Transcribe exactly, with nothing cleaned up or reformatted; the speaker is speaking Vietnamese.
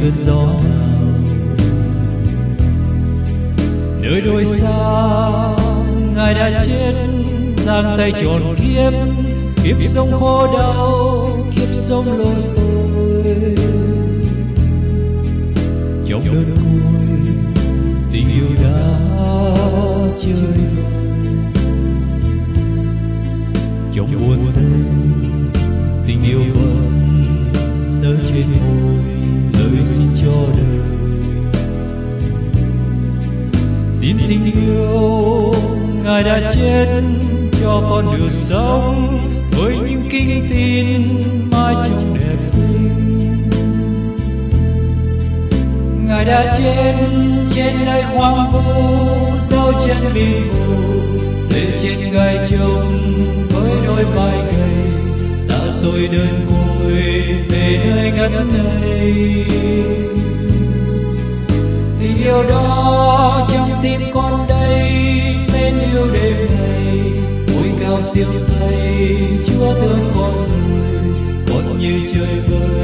cơn gió nào. Nơi đôi xa Ngài đã chết, giang tay tròn kiếp, kiếp sống khổ đau, kiếp sống lỗi tôi. Trong đơn côi tình yêu đã chơi vơi, trong buồn tênh tình yêu vẫn nở trên môi lời xin cho đời. Xin tình yêu Ngài đã chết cho con được sống với những kinh tin mãi trong đẹp xinh. Ngài đã chết trên nơi hoang vu, dấu chân biển mù lên trên gai trông với đôi vai gầy, xa xôi đơn côi về nơi ngất ngây. Tình yêu đó trong tim con đây, mến yêu đêm này, ôi cao siêu thay Chúa thương con rồi, con như trời vơi.